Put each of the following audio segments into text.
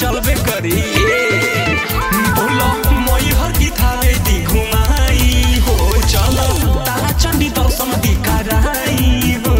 चलबे करी बोलो मैहर की थारे दी घुमाई हो चलो तारा चंडी दर्शन दी कराई हो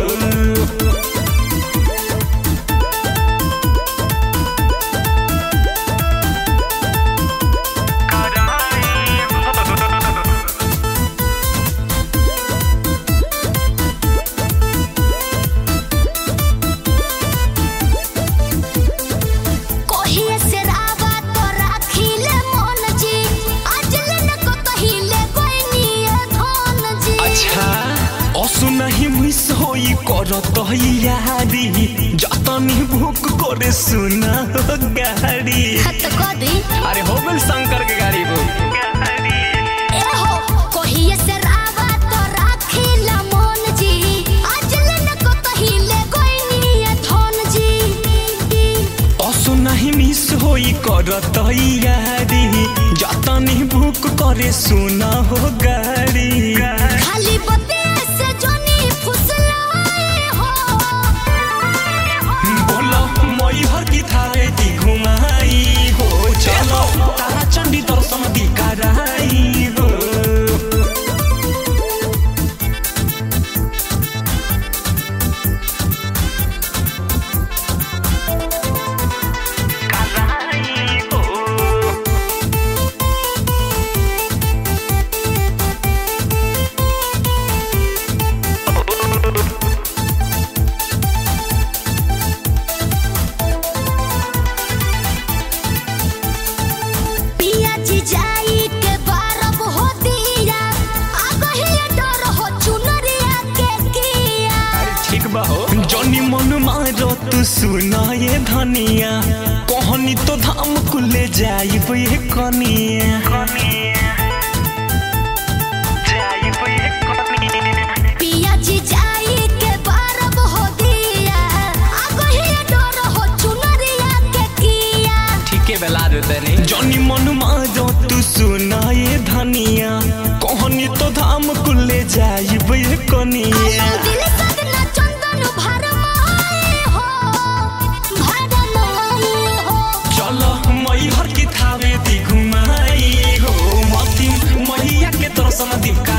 नहीं मिस होई करत यारी जतनी भूख करे सुना गाड़ी अरे हो गल शंकर के गाड़ी बुक ए हो कहिए से रावा तो राखिला मन जी आज लेन को कहिले कोइनी ए धन जी असु नहीं मिस होई करत यारी जतनी भूख करे सुना हो गाड़ी खाली बते मैहर की थारे दी घुमाई हो चलो तारा चंडी दर्शन दी कराई हो जनी मन मारो तू सुना ये धनिया कहनी तो धाम कुले जाइब ये कनिया पिया जी जाई के बारब हो दिया आगो ही डर हो चुनरिया के किया ठीके बेला देनी जनी मन मारो तू सुना ये धनिया कहनी तो धाम कुले जाइब ये कनिया मैहर की थावे दी घुमाई हो मती मैया के दर्शन दी